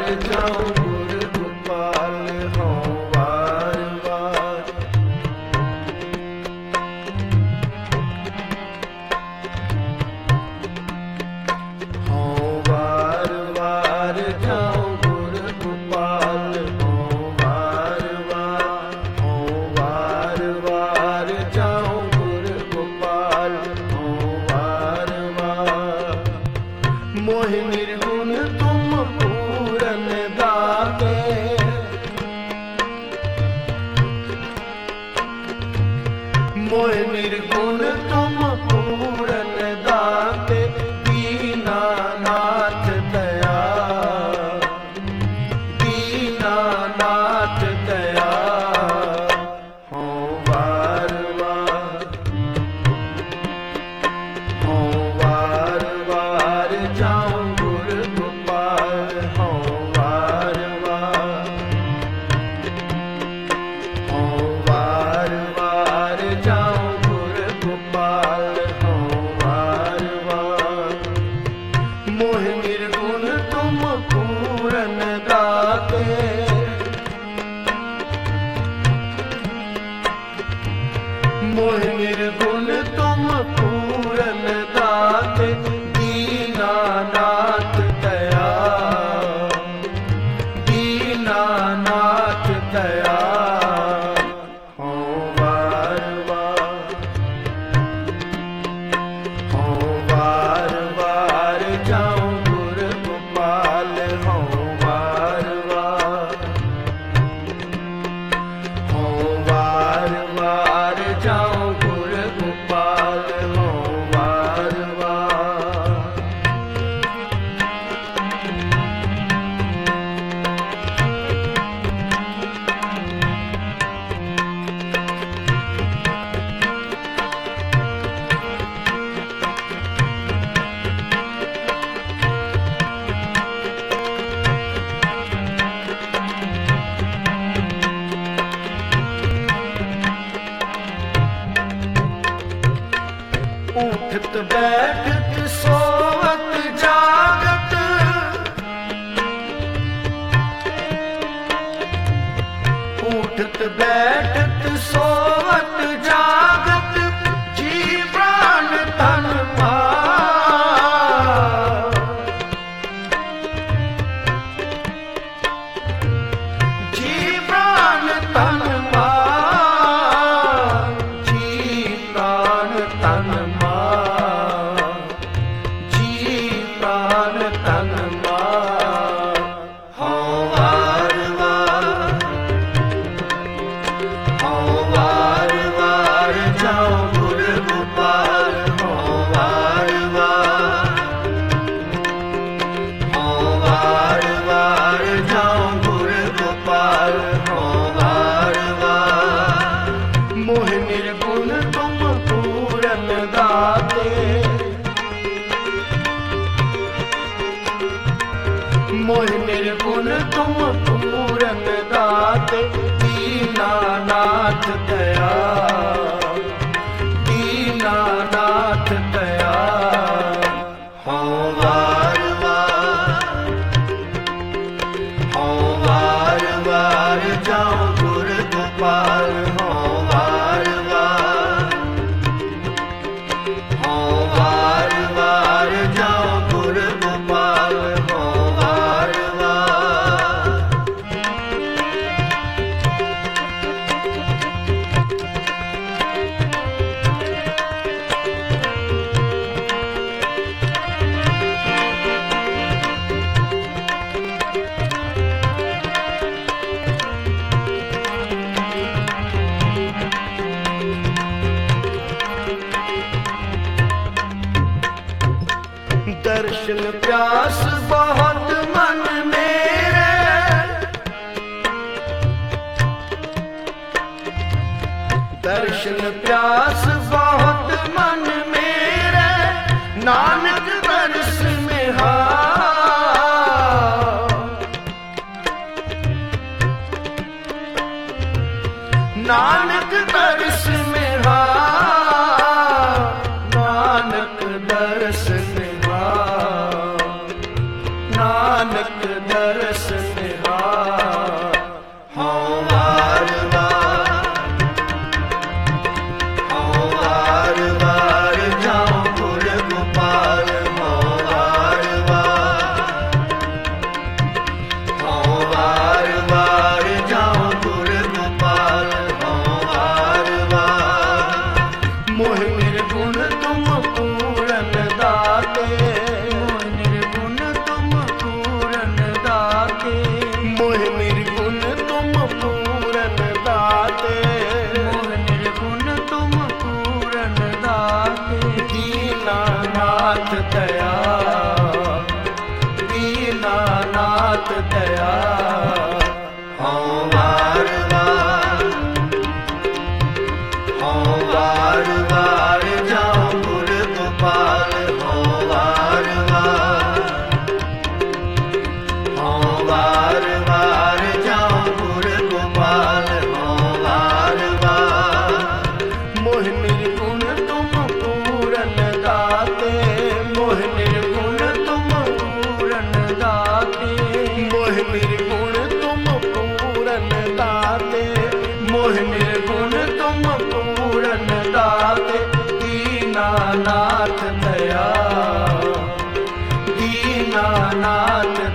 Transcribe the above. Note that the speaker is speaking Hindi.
जाऊं गुर गोपाल हों वार वार। हों वार वार जाऊं गुर गोपाल हों वार वार। हों वार वार जाऊं गुर गोपाल हों वार वार। मोहि निर्गुण तुम पूरन दाते, मोहि निर्गुण तुम पूरन दाते। दीनानाथ दया, दीनानाथ दया। हों वार वार, हों वार वार जाऊं गुर गोपाल हों वार वार। हों वार वार जाऊं गुर गोपाल हों वार वार। मोहि निर्गुण तुम पूरन दाते, मोहि निर्गुण तुम पूरन दाते। दीनानाथ दया, दीनानाथ दया। हों वार वार, हों वार वार जाऊं गुर गोपाल हों वार वार। हों वार वार जाऊं गुर गोपाल हों वार वार। उठत बैठत सोवत जागत, उठत बैठत सोवत जागत। जी प्राण तन पार, जी प्राण तन पार, जी प्राण तन मार, जी प्राण तन मार। हों वार वार, हों वार वार जाऊं गुर गोपाल हों वार वार। हों वार वार जाऊं गुर गोपाल हों वार वार। मोहि निर्गुण तुम पूरन दाते, मोहि निर्गुण तुम पूरन दाते। दीनानाथ दया, दीनानाथ दया। हों वार वार, हों वार वार जाऊं गुर गोपाल हों वार वार। हों वार वार जाऊं गुर गोपाल हों वार वार। दर्शन प्यास बहुत मन मेरे, दर्शन प्यास बहुत मन मेरे। नानक दर्श में हार, नानक दर्श में हार, नानक दर्श में हार। नानक दरस निहार। हाँ वार वार, हाँ वार वार जाऊं गुर गोपाल। हाँ वार वार, हाँ वार वार जाऊं गुर गोपाल। हाँ वार वार मोह निर्गुण तुम पूरन दाते। मोह निर्गुण तुम पूरन दाते। मोह निर्गुण तुम पूरन दाते। मोह निर्गुण तुम पूरन दाते। दीनानाथ दया, दीनानाथ दया। हाँ वार वार, हाँ वार वार जाऊं गुर गोपाल। हाँ वार वार, हाँ वार वार जाऊं गुर गोपाल। हाँ वार वार मोह निर्गुण तुम पूरन दाते। मोह निर्गुण तुम पूरन दाते। मोह निर्गुण तुम पूरन दाते। मोह निर्गुण तुम पूरन दाते। दीनानाथ दया, दीनानाथ